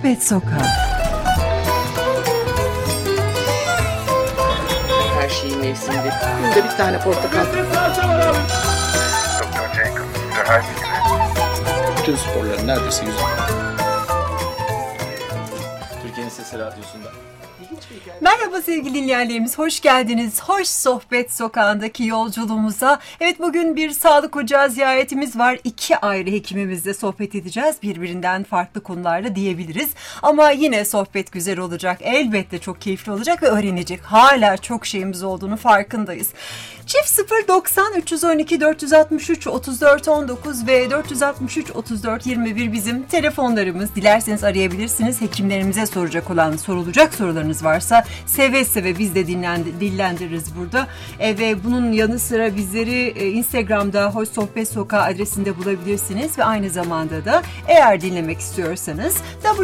Sohbet Sokağı. Her şeyin mevsiminde. Günde bir tane portakal. Doktor Jacob, her gibi. Bütün sporların neredeyse yüzü. Türkiye'nin Sesi Radyosu'nda. Merhaba sevgili dinleyenlerimiz, hoş geldiniz. Hoş Sohbet Sokağı'ndaki yolculuğumuza. Evet, bugün bir sağlık ocağı ziyaretimiz var. 2 ayrı hekimimizle sohbet edeceğiz. Birbirinden farklı konularla diyebiliriz. Ama yine sohbet güzel olacak. Elbette çok keyifli olacak ve öğrenecek. Hala çok şeyimiz olduğunu farkındayız. Çift 090 312 463 34 19 ve 463 34 21 bizim telefonlarımız. Dilerseniz arayabilirsiniz. Hekimlerimize sorulacak sorularınız varsa seve seve biz de dillendiririz burada. Ve bunun yanı sıra bizleri Instagram'da Hoş Sohbet Sokağı adresinde bulabilirsiniz ve aynı zamanda da eğer dinlemek istiyorsanız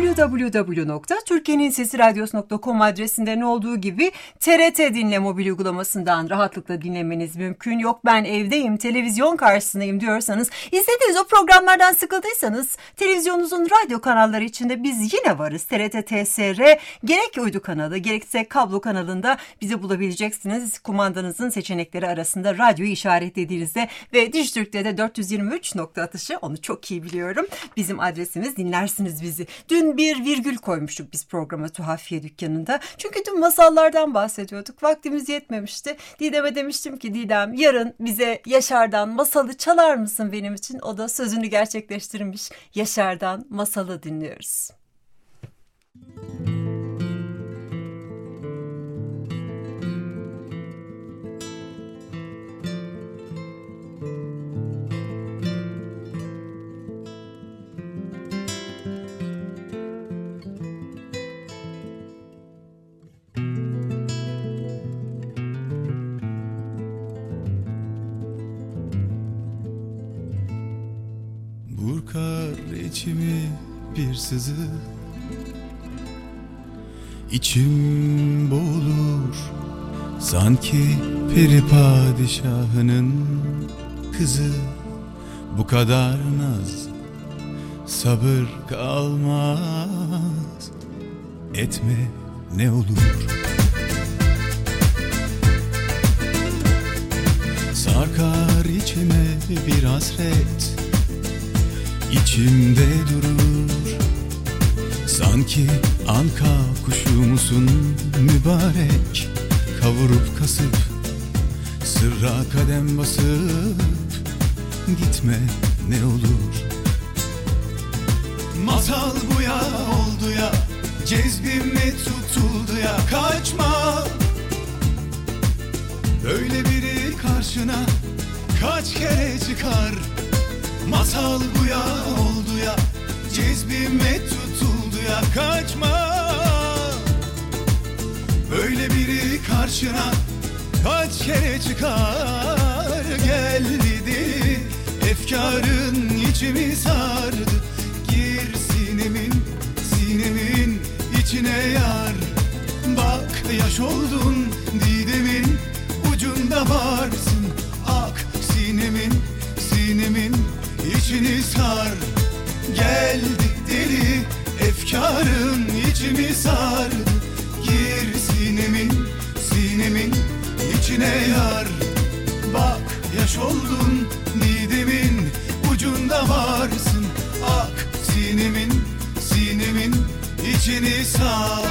www.turkiyeninsesiradyosu.com adresinden olduğu gibi TRT Dinle mobil uygulamasından rahatlıkla dinlemeniz mümkün. Yok ben evdeyim, televizyon karşısındayım diyorsanız, izlediğiniz o programlardan sıkıldıysanız televizyonunuzun radyo kanalları içinde biz yine varız. TRT TSR gerek uydu kanalı gerekse kablo kanalında bizi bulabileceksiniz. Kumandanızın seçenekleri arasında radyoyu işaretlediğinizde ve Dijitürk'te de 423 nokta atışı, onu çok iyi biliyorum. Bizim adresimiz, dinlersiniz bizi. Dün bir virgül koymuştuk biz programa Tuhafiye Dükkanı'nda. Çünkü dün masallardan bahsediyorduk. Vaktimiz yetmemişti. Didem'e demiştim ki Didem, yarın bize Yaşar'dan masalı çalar mısın benim için? O da sözünü gerçekleştirmiş. Yaşar'dan masalı dinliyoruz. Burkar içimi bir sızı, İçim boğulur sanki peri padişahının kızı. Bu kadar naz, sabır kalmaz, etme ne olur. Sarkar içime bir hasret, İçimde durur sanki anka kuşu musun mübarek. Kavurup kasıp sırra kadem basıp gitme ne olur. Masal bu ya oldu ya, cezbime tutuldu ya, kaçma. Böyle biri karşına kaç kere çıkar. Masal bu ya oldu ya, cezbime tutuldu ya, kaçma. Böyle biri karşına kaç kere çıkar. Geldi deli efkarın içimi sardı. Gir sinemin içine yar. Bak yaş oldun Didem'in ucunda varsın. Ak sinemin İçini sar. Geldi deli efkarın içimi sardı. Gir sinemin içine yar. Bak yaş oldun Didem'in ucunda varsın. Ak sinemin içini sar.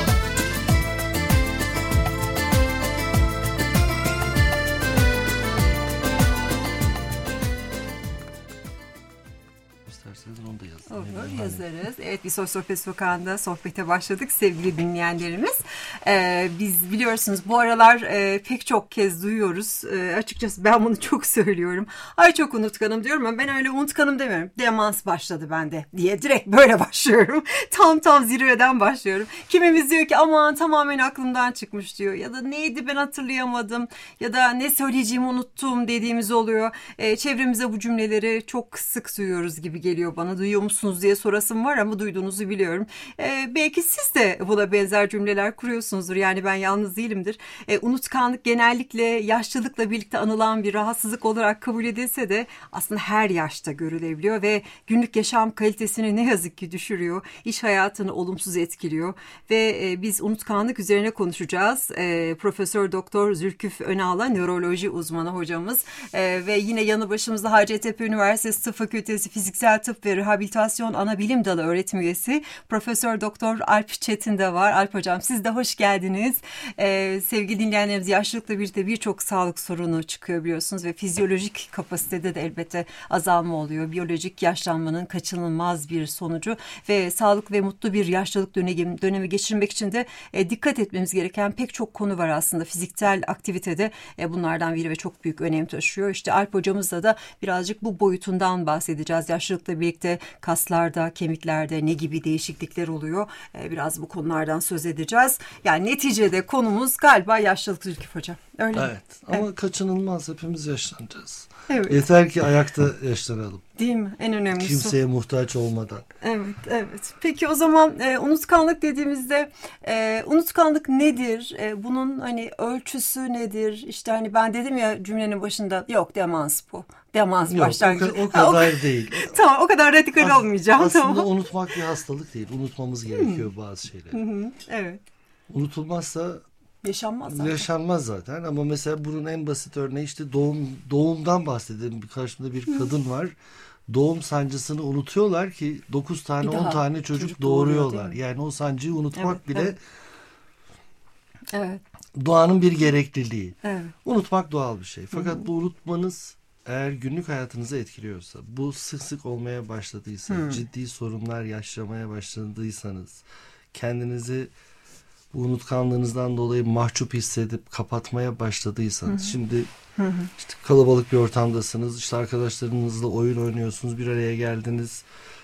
Olur, yazarız. Evet, bir Sohbet Sokağı'nda sohbete başladık sevgili dinleyenlerimiz. Biz biliyorsunuz bu aralar pek çok kez duyuyoruz. Açıkçası ben bunu çok söylüyorum. Ay çok unutkanım diyorum ama ben öyle unutkanım demiyorum. Demans başladı bende diye direkt böyle başlıyorum. Tam zirveden başlıyorum. Kimimiz diyor ki aman tamamen aklımdan çıkmış diyor. Ya da neydi ben hatırlayamadım. Ya da ne söyleyeceğimi unuttum dediğimiz oluyor. Çevremize bu cümleleri çok sık duyuyoruz gibi geliyor bana. Duyuyor musunuz diye sorasım var ama duyduğunuzu biliyorum. Belki siz de buna benzer cümleler kuruyorsunuzdur. Yani ben yalnız değilimdir. Unutkanlık genellikle yaşlılıkla birlikte anılan bir rahatsızlık olarak kabul edilse de aslında her yaşta görülebiliyor ve günlük yaşam kalitesini ne yazık ki düşürüyor. İş hayatını olumsuz etkiliyor ve biz unutkanlık üzerine konuşacağız. Profesör Doktor Zülküf Önal'a, nöroloji uzmanı hocamız ve yine yanı başımızda Hacettepe Üniversitesi Tıp Fakültesi Fiziksel Tıp ve Rehabilitasyon Anabilim Dalı öğretim üyesi Profesör Doktor Alp Çetin de var. Alp hocam, siz de hoş geldiniz. Sevgili dinleyenlerimiz, yaşlılıkla birlikte birçok sağlık sorunu çıkıyor biliyorsunuz ve fizyolojik kapasitede de elbette azalma oluyor. Biyolojik yaşlanmanın kaçınılmaz bir sonucu ve sağlıklı ve mutlu bir yaşlılık dönemi geçirmek için de dikkat etmemiz gereken pek çok konu var aslında. Fiziksel aktivitede bunlardan biri ve çok büyük önem taşıyor. İşte Alp hocamızla da birazcık bu boyutundan bahsedeceğiz. Yaşlılıkla birlikte kaslarda, kemiklerde ne gibi değişiklikler oluyor? Biraz bu konulardan söz edeceğiz. Yani neticede konumuz galiba yaşlılık Zülküf hocam. Öyle mi? Evet ama kaçınılmaz, hepimiz yaşlanacağız. Evet. Yeter ki ayakta yaşlanalım. Değil mi? En önemlisi. Kimseye muhtaç olmadan. Evet, evet. Peki o zaman unutkanlık dediğimizde unutkanlık nedir? Bunun hani ölçüsü nedir? İşte hani ben dedim ya cümlenin başında, yok demans bu. Demans Yok, başlangıcı. o kadar değil. Tamam, o kadar radikal olmayacağım. Aslında tamam. unutmak bir hastalık değil. Unutmamız gerekiyor bazı şeyleri. Evet. Unutulmazsa Yaşanmaz zaten. yaşanmaz zaten. Ama mesela bunun en basit örneği işte doğumdan bahsedelim. Karşımda bir kadın var. Doğum sancısını unutuyorlar ki 9 tane 10 tane çocuk doğuruyorlar. Yani o sancıyı unutmak bile evet. doğanın bir gerekliliği. Evet. Unutmak doğal bir şey. Fakat bu unutmanız eğer günlük hayatınızı etkiliyorsa, bu sık sık olmaya başladıysa, ciddi sorunlar yaşamaya başladıysanız, kendinizi bu unutkanlığınızdan dolayı mahcup hissedip kapatmaya başladıysanız, şimdi işte kalabalık bir ortamdasınız, işte arkadaşlarınızla oyun oynuyorsunuz, bir araya geldiniz,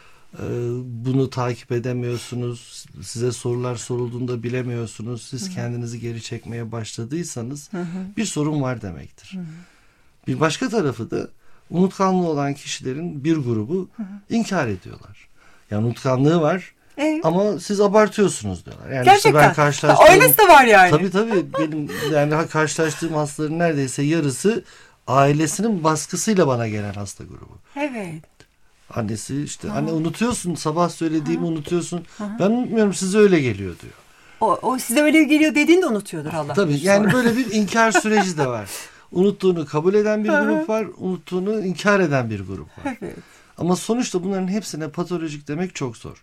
bunu takip edemiyorsunuz, size sorular sorulduğunda bilemiyorsunuz, siz kendinizi geri çekmeye başladıysanız bir sorun var demektir. Bir başka tarafı da unutkanlığı olan kişilerin bir grubu inkar ediyorlar. Yani unutkanlığı var. Ama siz abartıyorsunuz diyorlar. Yani gerçekten. işte ben karşılaştığım, öylesi de var yani. Tabii benim yani karşılaştığım hastaların neredeyse yarısı ailesinin baskısıyla bana gelen hasta grubu. Evet. Annesi işte anne unutuyorsun, sabah söylediğimi unutuyorsun. Ben unutmuyorum, size öyle geliyor diyor. O size öyle geliyor dediğini de unutuyordur Allah. Tabii yani böyle bir inkar süreci de var. Unuttuğunu kabul eden bir grup var, unuttuğunu inkar eden bir grup var. Evet. Ama sonuçta bunların hepsine patolojik demek çok zor.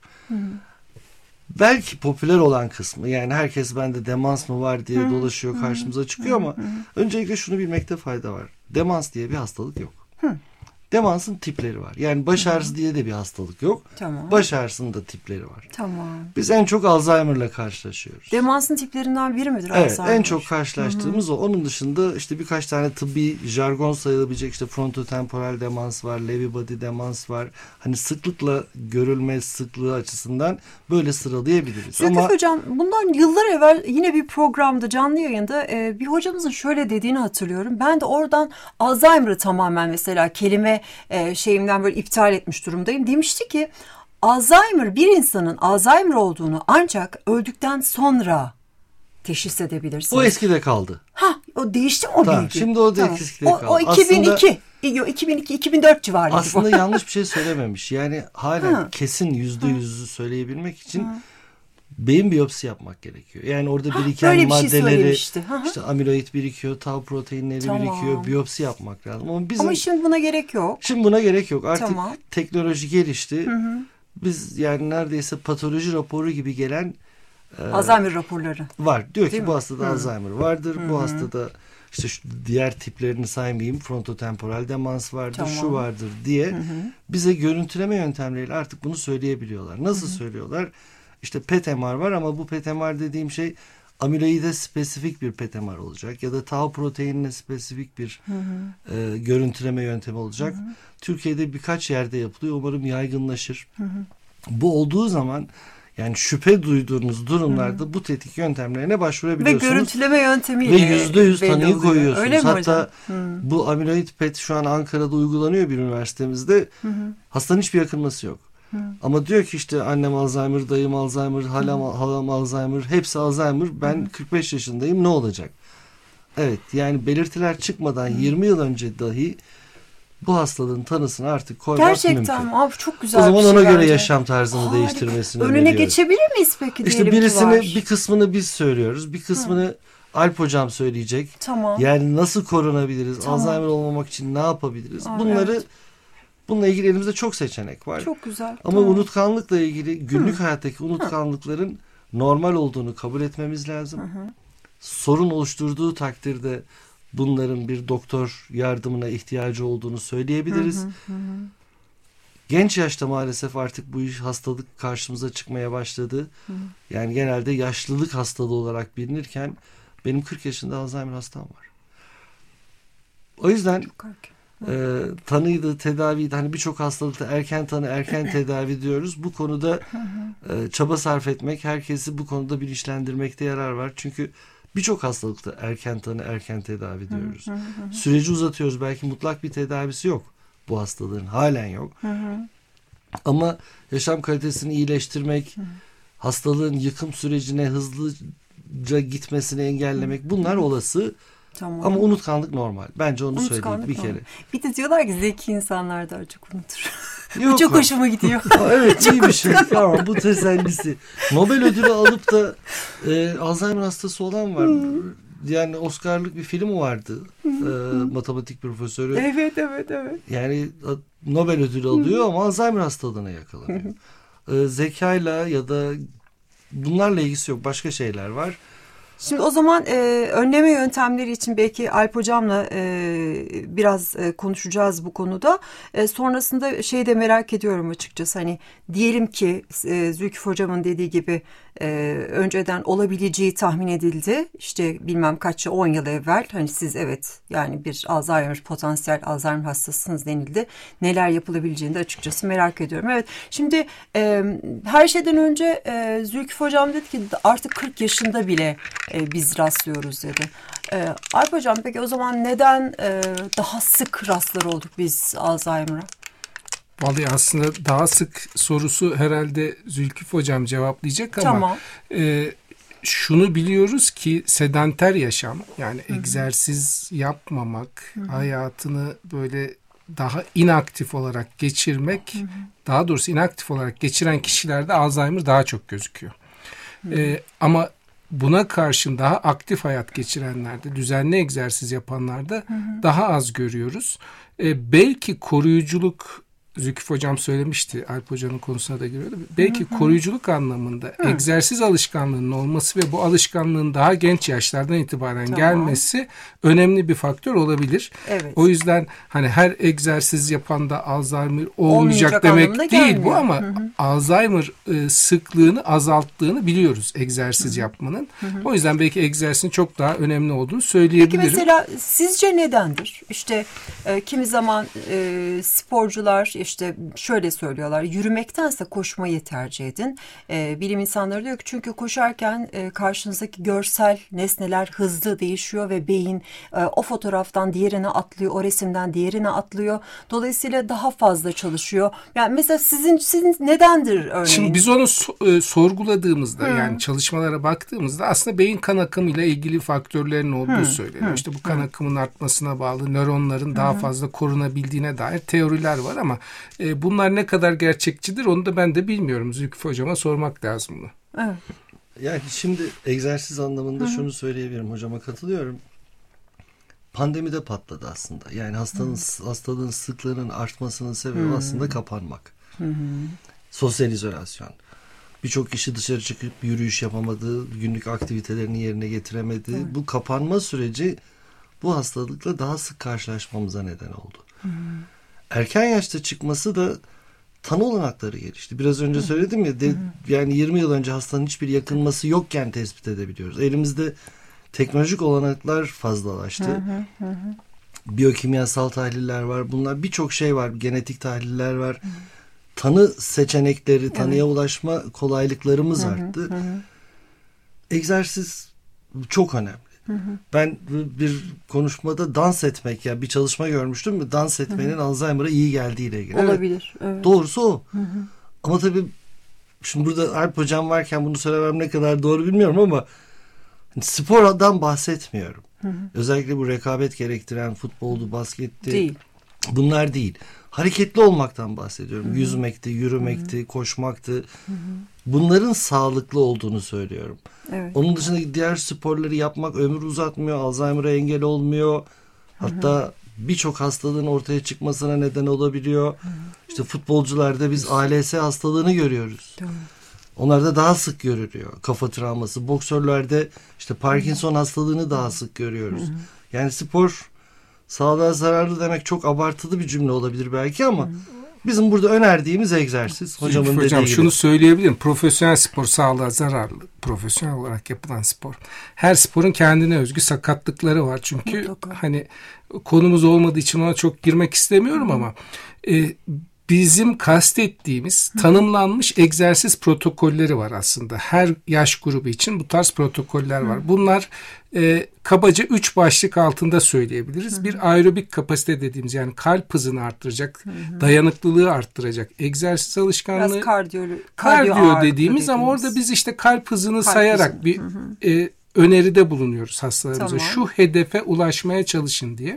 Belki popüler olan kısmı, yani herkes bende demans mı var diye dolaşıyor, karşımıza çıkıyor ama öncelikle şunu bilmekte fayda var. Demans diye bir hastalık yok. Demansın tipleri var. Yani baş ağrısı diye de bir hastalık yok. Tamam. Baş ağrısının da tipleri var. Tamam. Biz en çok Alzheimer'la karşılaşıyoruz. Demansın tiplerinden biri midir Evet, Alzheimer? en çok karşılaştığımız o. Onun dışında işte birkaç tane tıbbi jargon sayılabilecek, işte frontotemporal demans var, Lewy body demans var. Hani sıklıkla görülme sıklığı açısından böyle sıralayabiliriz. Zülküf Hocam, bundan yıllar evvel yine bir programda, canlı yayında bir hocamızın şöyle dediğini hatırlıyorum. Ben de oradan Alzheimer'ı tamamen mesela kelime şeyimden böyle iptal etmiş durumdayım. Demişti ki Alzheimer, bir insanın Alzheimer olduğunu ancak öldükten sonra teşhis edebilirsiniz. O eskide kaldı. O değişti mi o Tamam, bilgi? şimdi o da eskide kaldı. O 2002. 2002-2004 civarıydı. Aslında yanlış bir şey söylememiş. Yani hala kesin %100'ü söyleyebilmek için beyin biyopsi yapmak gerekiyor. Yani orada biriken maddeleri, işte amiloid birikiyor, tau proteinleri birikiyor, biyopsi yapmak lazım. Ama şimdi buna gerek yok. Şimdi buna gerek yok. Artık teknoloji gelişti. Biz yani neredeyse patoloji raporu gibi gelen Alzheimer raporları var. Diyor ki bu hastada Alzheimer vardır. Bu hastada işte şu diğer tiplerini saymayayım, frontotemporal demans vardır, şu vardır diye bize görüntüleme yöntemleriyle artık bunu söyleyebiliyorlar. Nasıl söylüyorlar? İşte PET-MR var ama bu PET-MR dediğim şey amiloide spesifik bir PET-MR olacak ya da tau proteinine spesifik bir görüntüleme yöntemi olacak. Türkiye'de birkaç yerde yapılıyor. Umarım yaygınlaşır. Bu olduğu zaman yani şüphe duyduğunuz durumlarda bu tetkik yöntemlerine başvurabiliyorsunuz. Ve görüntüleme yöntemiyle ve %100 tanıyı koyuyorsunuz. Öyle mi hatta bu amiloid PET şu an Ankara'da uygulanıyor bir üniversitemizde. Hastanın hiçbir yakınması yok. Ama diyor ki işte annem Alzheimer, dayım Alzheimer, halam Alzheimer, hepsi Alzheimer. Ben 45 yaşındayım, ne olacak? Evet, yani belirtiler çıkmadan 20 yıl önce dahi bu hastalığın tanısını artık koymak Gerçekten mümkün. Gerçekten abi, çok güzel o zaman bir şey ona göre bence. yaşam tarzını değiştirmesini Önüne öneriyoruz. geçebilir miyiz peki? İşte diyelim birisini, ki var. bir kısmını biz söylüyoruz. Bir kısmını Alp hocam söyleyecek. Tamam. Yani nasıl korunabiliriz? Tamam. Alzheimer olmamak için ne yapabiliriz? Aa, Bununla ilgili elimizde çok seçenek var. Çok güzel. Ama tamam. unutkanlıkla ilgili günlük hayattaki unutkanlıkların normal olduğunu kabul etmemiz lazım. Sorun oluşturduğu takdirde bunların bir doktor yardımına ihtiyacı olduğunu söyleyebiliriz. Genç yaşta maalesef artık bu hastalık karşımıza çıkmaya başladı. Yani genelde yaşlılık hastalığı olarak bilinirken benim 40 yaşında Alzheimer hastam var. O yüzden tanıydı, tedaviydi. Hani birçok hastalıkta erken tanı, erken tedavi diyoruz. Bu konuda çaba sarf etmek, herkesi bu konuda bilinçlendirmekte yarar var. Çünkü birçok hastalıkta erken tanı, erken tedavi diyoruz. Süreci uzatıyoruz. Belki mutlak bir tedavisi yok bu hastalığın. Halen yok. Ama yaşam kalitesini iyileştirmek, hastalığın yıkım sürecine hızlıca gitmesini engellemek, bunlar olası. Tamam. Ama unutkanlık normal. Bence onu Unutkanlık söyleyeyim bir kere. normal. Bir de diyorlar ki zeki insanlar daha çok unutur. Yok, Bu çok hoşuma gidiyor. Evet, iyi bir şey. Tamam, bu tesellisi. Nobel ödülü alıp da Alzheimer hastası olan var. Yani Oscar'lık bir film vardı. Matematik profesörü. Evet. Yani Nobel ödülü alıyor ama Alzheimer hastalığına yakalanıyor. Zekayla ya da bunlarla ilgisi yok. Başka şeyler var. Şimdi o zaman önleme yöntemleri için belki Alp Hocam'la biraz konuşacağız bu konuda. Sonrasında şeyi de merak ediyorum açıkçası. Hani diyelim ki Zülküf Hocam'ın dediği gibi önceden olabileceği tahmin edildi. İşte bilmem kaç 10 yıl evvel. Hani siz evet yani bir potansiyel Alzheimer hastasısınız denildi. Neler yapılabileceğini de açıkçası merak ediyorum. Evet, şimdi her şeyden önce Zülküf Hocam dedi ki artık 40 yaşında bile biz rastlıyoruz dedi. Alp Hocam, peki o zaman neden daha sık rastlar olduk biz Alzheimer'a? Vallahi aslında daha sık sorusu herhalde Zülküf Hocam cevaplayacak ama tamam. Şunu biliyoruz ki sedanter yaşam, yani egzersiz yapmamak, hayatını böyle daha inaktif olarak geçirmek, daha doğrusu inaktif olarak geçiren kişilerde Alzheimer daha çok gözüküyor. Ama buna karşın daha aktif hayat geçirenlerde, düzenli egzersiz yapanlarda daha az görüyoruz. Belki koruyuculuk, Zülküf Hocam söylemişti, Alp Hoca'nın konusuna da giriyordu. Belki koruyuculuk anlamında egzersiz alışkanlığının olması ve bu alışkanlığın daha genç yaşlardan itibaren gelmesi önemli bir faktör olabilir. Evet. O yüzden hani her egzersiz yapan da Alzheimer olmayacak demek değil gelmiyor. bu, ama Alzheimer sıklığını azalttığını biliyoruz egzersiz yapmanın. O yüzden belki egzersizin çok daha önemli olduğunu söyleyebilirim. Peki mesela sizce nedendir? İşte kimi zaman sporcular işte şöyle söylüyorlar, yürümektense koşmayı tercih edin. Bilim insanları diyor ki çünkü koşarken karşınızdaki görsel nesneler hızlı değişiyor ve beyin o fotoğraftan diğerine atlıyor, o resimden diğerine atlıyor. Dolayısıyla daha fazla çalışıyor. Yani mesela sizin nedendir örneğin? Şimdi biz onu sorguladığımızda yani çalışmalara baktığımızda aslında beyin kan akımıyla ilgili faktörlerin olduğu söyleniyor. İşte bu kan akımının artmasına bağlı nöronların daha fazla korunabildiğine dair teoriler var ama bunlar ne kadar gerçekçidir onu da ben de bilmiyorum. Zülküf Hocam'a sormak lazım bunu. Evet. Yani şimdi egzersiz anlamında şunu söyleyebilirim, hocama katılıyorum. Pandemide patladı aslında. Yani hastalığın sıklığının artmasının sebebi aslında kapanmak. Sosyal izolasyon. Birçok kişi dışarı çıkıp yürüyüş yapamadı, günlük aktivitelerini yerine getiremedi. Bu kapanma süreci bu hastalıkla daha sık karşılaşmamıza neden oldu. Erken yaşta çıkması da tanı olanakları gelişti. Biraz önce söyledim ya, yani 20 yıl önce hastanın hiçbir yakınması yokken tespit edebiliyoruz. Elimizde teknolojik olanaklar fazlalaştı. Biyokimyasal tahliller var. Bunlar birçok şey var. Genetik tahliller var. Tanı seçenekleri, tanıya ulaşma kolaylıklarımız arttı. Egzersiz çok önemli. Ben bir konuşmada dans etmek, ya bir çalışma görmüştüm mü, dans etmenin Alzheimer'a iyi geldiğiyle ilgili. Olabilir. Evet. Doğrusu o. Ama tabii şimdi burada Alp Hocam varken bunu söylemem ne kadar doğru bilmiyorum ama spordan bahsetmiyorum. Özellikle bu rekabet gerektiren futboldu, basketti. Değil. Bunlar değil. Hareketli olmaktan bahsediyorum. Yüzmekti, yürümekti, koşmaktı. Bunların sağlıklı olduğunu söylüyorum. Evet. Onun dışında diğer sporları yapmak ömür uzatmıyor, Alzheimer'a engel olmuyor. Hatta birçok hastalığın ortaya çıkmasına neden olabiliyor. İşte futbolcularda biz ALS hastalığını görüyoruz. Doğru. Onlarda daha sık görülüyor. Kafa travması. Boksörlerde işte Parkinson hastalığını daha sık görüyoruz. Yani spor sağlığa zararlı demek çok abartılı bir cümle olabilir belki ama bizim burada önerdiğimiz egzersiz. Hocamın dediği gibi. Şunu söyleyebilirim. Profesyonel spor sağlığa zararlı. Profesyonel olarak yapılan spor. Her sporun kendine özgü sakatlıkları var. Çünkü mutlaka. hani konumuz olmadığı için ona çok girmek istemiyorum ama bizim kastettiğimiz tanımlanmış egzersiz protokolleri var aslında. Her yaş grubu için bu tarz protokoller var. Bunlar kabaca 3 başlık altında söyleyebiliriz. Bir aerobik kapasite dediğimiz, yani kalp hızını arttıracak, dayanıklılığı arttıracak egzersiz alışkanlığı. Biraz kardiyo dediğimiz ama orada biz işte kalp hızını sayarak bir öneride bulunuyoruz hastalarımıza. Tamam. Şu hedefe ulaşmaya çalışın diye.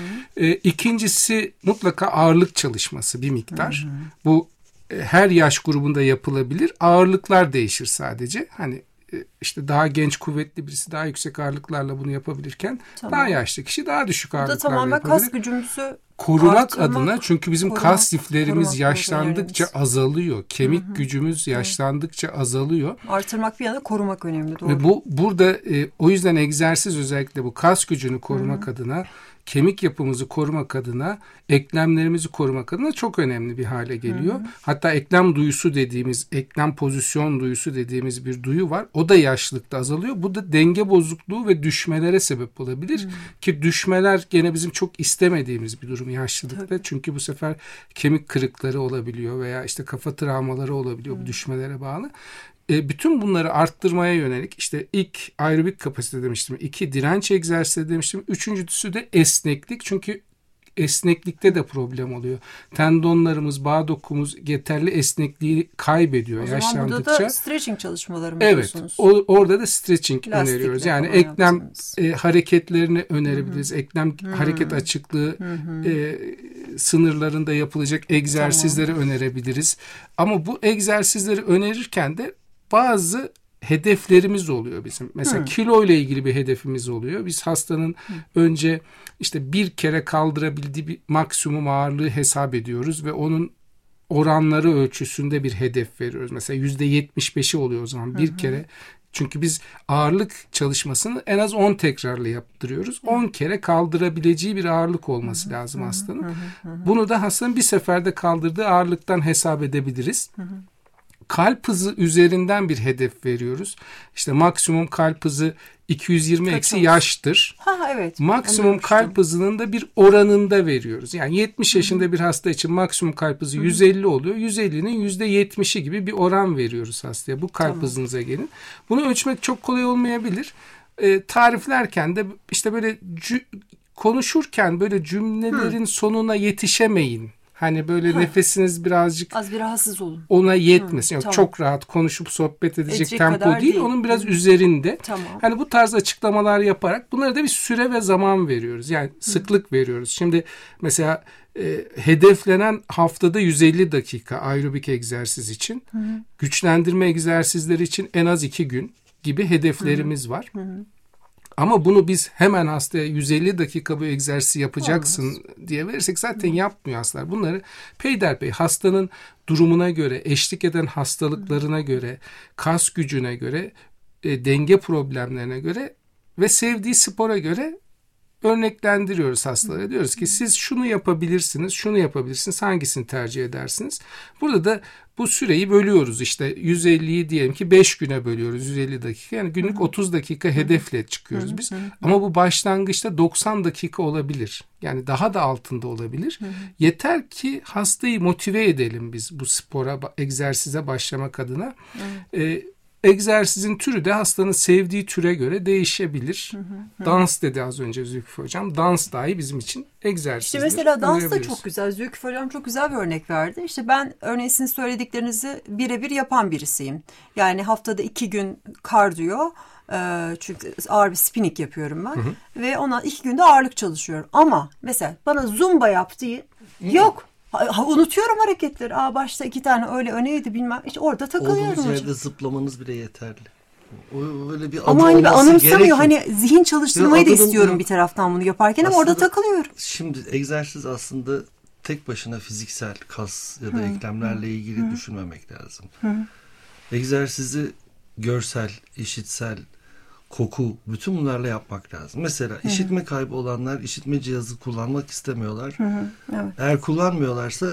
İkincisi mutlaka ağırlık çalışması bir miktar. Bu her yaş grubunda yapılabilir. Ağırlıklar değişir sadece. Hani işte daha genç, kuvvetli birisi daha yüksek ağırlıklarla bunu yapabilirken daha yaşlı kişi daha düşük ağırlıklarla tamamen yapabilir. kas gücümüzü Korumak adına, çünkü bizim kas liflerimiz korumak yaşlandıkça azalıyor. Kemik gücümüz yaşlandıkça azalıyor. Artırmak bir yana korumak önemli. Doğru. Ve burada o yüzden egzersiz, özellikle bu kas gücünü korumak adına, kemik yapımızı korumak adına, eklemlerimizi korumak adına çok önemli bir hale geliyor. Hatta eklem duyusu dediğimiz, eklem pozisyon duyusu dediğimiz bir duyu var. O da yaşlılıkta azalıyor. Bu da denge bozukluğu ve düşmelere sebep olabilir. Ki düşmeler gene bizim çok istemediğimiz bir durum yaşlılıkta. Tabii. Çünkü bu sefer kemik kırıkları olabiliyor veya işte kafa travmaları olabiliyor bu düşmelere bağlı. Bütün bunları arttırmaya yönelik işte ilk aerobik kapasite demiştim, 2 direnç egzersizi demiştim, 3.'sü de esneklik. Çünkü esneklikte de problem oluyor. Tendonlarımız, bağ dokumuz yeterli esnekliği kaybediyor yaşlandıkça. O zaman burada da stretching çalışmaları mı yapıyorsunuz? Evet. Orada da stretching öneriyoruz. Yani eklem hareketlerini önerebiliriz. Eklem hareket açıklığı sınırlarında yapılacak egzersizleri önerebiliriz. Ama bu egzersizleri önerirken de bazı hedeflerimiz oluyor bizim. Mesela kilo ile ilgili bir hedefimiz oluyor. Biz hastanın önce işte bir kere kaldırabildiği bir maksimum ağırlığı hesap ediyoruz ve onun oranları ölçüsünde bir hedef veriyoruz. Mesela %75'i oluyor o zaman bir kere. Çünkü biz ağırlık çalışmasını en az 10 tekrarla yaptırıyoruz. 10 kere kaldırabileceği bir ağırlık olması lazım hastanın. Bunu da hastanın bir seferde kaldırdığı ağırlıktan hesap edebiliriz. Kalp hızı üzerinden bir hedef veriyoruz. İşte maksimum kalp hızı 220 eksi yaştır. Evet. Maksimum kalp hızının da bir oranında veriyoruz. Yani 70 yaşında bir hasta için maksimum kalp hızı 150 oluyor. 150'nin %70'i gibi bir oran veriyoruz hastaya. Bu kalp hızınıza gelin. Bunu ölçmek çok kolay olmayabilir. Tariflerken de işte böyle konuşurken böyle cümlelerin sonuna yetişemeyin. Hani böyle nefesiniz birazcık az bir rahatsız olun. Ona yetmesin. Yok, çok rahat konuşup sohbet edecek tempo değil. Onun biraz üzerinde. Tamam. Hani bu tarz açıklamalar yaparak bunlara da bir süre ve zaman veriyoruz. Yani sıklık veriyoruz. Şimdi mesela hedeflenen haftada 150 dakika aerobik egzersiz için, güçlendirme egzersizleri için en az 2 gün gibi hedeflerimiz var. Ama bunu biz hemen hastaya 150 dakika bu egzersizi yapacaksın diye verirsek zaten yapmıyor hastalar. Bunları peyderpey hastanın durumuna göre, eşlik eden hastalıklarına göre, kas gücüne göre, denge problemlerine göre ve sevdiği spora göre örneklendiriyoruz hastalara. Diyoruz ki siz şunu yapabilirsiniz, şunu yapabilirsiniz, hangisini tercih edersiniz? Burada da bu süreyi bölüyoruz. İşte 150'yi diyelim ki 5 güne bölüyoruz, 150 dakika. Yani günlük 30 dakika hedefle çıkıyoruz biz. Ama bu başlangıçta 90 dakika olabilir. Yani daha da altında olabilir. Yeter ki hastayı motive edelim biz bu spora, egzersize başlamak adına. Egzersizin türü de hastanın sevdiği türe göre değişebilir. Dans dedi az önce Zülküf Hocam. Dans dahi bizim için egzersizdir. İşte mesela dans da çok güzel. Zülküf Hocam çok güzel bir örnek verdi. İşte ben örneğin sizin söylediklerinizi birebir yapan birisiyim. Yani haftada 2 gün kardiyo. Çünkü ağır bir spinning yapıyorum ben. Ve ona 2 günde ağırlık çalışıyorum. Ama mesela bana zumba yap diye yok. Unutuyorum hareketleri. Başta 2 tane öyle öneydi bilmem. İşte orada takılıyorum Olduğunuz hocam. yerde zıplamanız bile yeterli. Öyle bir adı Ama hani olması anımsamıyor. gerekiyor. Hani zihin çalıştırmayı da Adının- istiyorum bir taraftan bunu yaparken ama orada Aslında- takılıyorum. Şimdi egzersiz aslında tek başına fiziksel kas ya da eklemlerle ilgili düşünmemek lazım. Egzersizi görsel, işitsel, koku, bütün bunlarla yapmak lazım. Mesela işitme kaybı olanlar işitme cihazı kullanmak istemiyorlar. Evet. Eğer kullanmıyorlarsa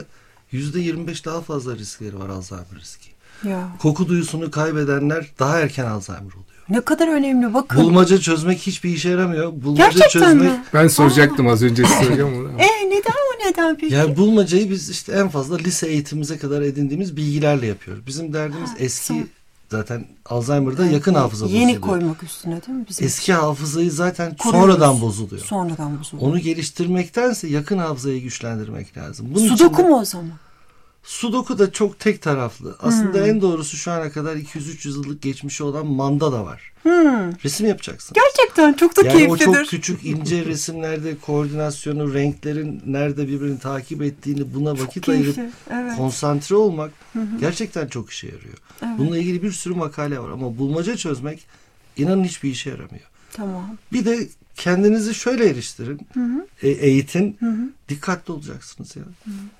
%25 daha fazla riskleri var Alzheimer riski. Ya. Koku duyusunu kaybedenler daha erken Alzheimer oluyor. Ne kadar önemli bakın. Bulmaca çözmek hiçbir işe yaramıyor. Bulmaca Gerçekten çözmek mi? Ben soracaktım az önce size hocam. Neden o neden peki? yani bulmacayı biz işte en fazla lise eğitimimize kadar edindiğimiz bilgilerle yapıyoruz. Bizim derdimiz eski zaten Alzheimer'da yakın hafıza Yeni bozuluyor. koymak üstüne değil mi? Bizim Eski hafızayı zaten Koruyoruz. sonradan bozuluyor. Sonradan bozuluyor. Onu geliştirmektense yakın hafızayı güçlendirmek lazım. Bunun Sudoku için de- mu o zaman? Sudoku da çok tek taraflı. Aslında en doğrusu şu ana kadar 200-300 yıllık geçmişi olan manda da var. Resim yapacaksın. Gerçekten çok da Yani o keyiflidir. çok küçük ince resimlerde koordinasyonu, renklerin nerede birbirini takip ettiğini buna vakit ayırıp keyifli, evet. konsantre olmak gerçekten çok işe yarıyor. Bununla ilgili bir sürü makale var ama bulmaca çözmek inanın hiçbir işe yaramıyor. Tamam. Bir de kendinizi şöyle eriştirin, eğitin, dikkatli olacaksınız ya.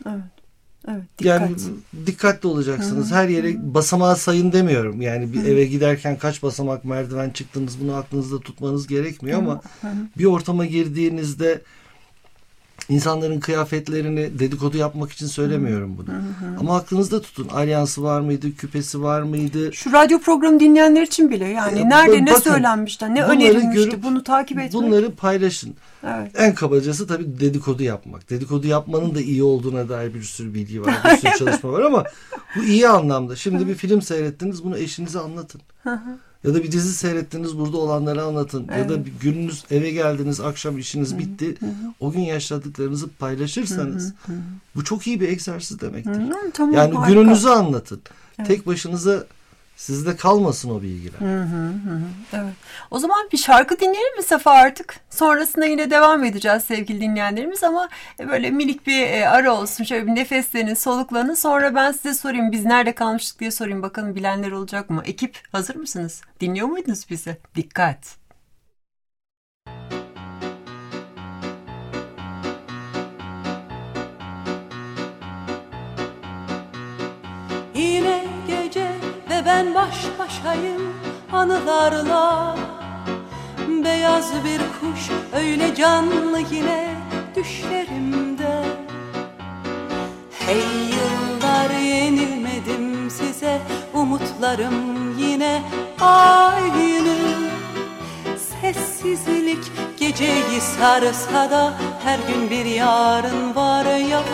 Evet, dikkat. Yani dikkatli olacaksınız. Her yere basamağı sayın demiyorum. Yani bir eve giderken kaç basamak merdiven çıktınız bunu aklınızda tutmanız gerekmiyor ama bir ortama girdiğinizde insanların kıyafetlerini dedikodu yapmak için söylemiyorum bunu. Ama aklınızda tutun. Alyansı var mıydı? Küpesi var mıydı? Şu radyo programı dinleyenler için bile yani Ya, nerede ne bakın, söylenmişti, ne bunları önerilmişti görüp bunu takip etmek. Bunları paylaşın. Evet. En kabacası tabii dedikodu yapmak. Dedikodu yapmanın da iyi olduğuna dair bir sürü bilgi var, bir sürü çalışma var ama bu iyi anlamda. Şimdi bir film seyrettiniz, bunu eşinize anlatın. Ya da bir dizi seyrettiniz, burada olanları anlatın. Ya da bir gününüz eve geldiniz, akşam işiniz bitti. O gün yaşadıklarınızı paylaşırsanız bu çok iyi bir egzersiz demektir. Tamam, Yani harika. gününüzü anlatın. Tek başınıza sizde kalmasın o bilgiler. Evet. O zaman bir şarkı dinleyelim mi Safa artık? Sonrasında yine devam edeceğiz sevgili dinleyenlerimiz ama böyle minik bir ara olsun. Şöyle bir nefeslenin, soluklanın. Sonra ben size sorayım biz nerede kalmıştık diye sorayım. Bakalım bilenler olacak mı? Ekip hazır mısınız? Dinliyor muydunuz bizi? Dikkat. Yine gece ve ben baş başayım anılarla. Beyaz bir kuş öyle canlı yine düşlerimde. Hey yıllar yenilmedim size, umutlarım yine aynı. Sessizlik geceyi sarsa da her gün bir yarın var ya.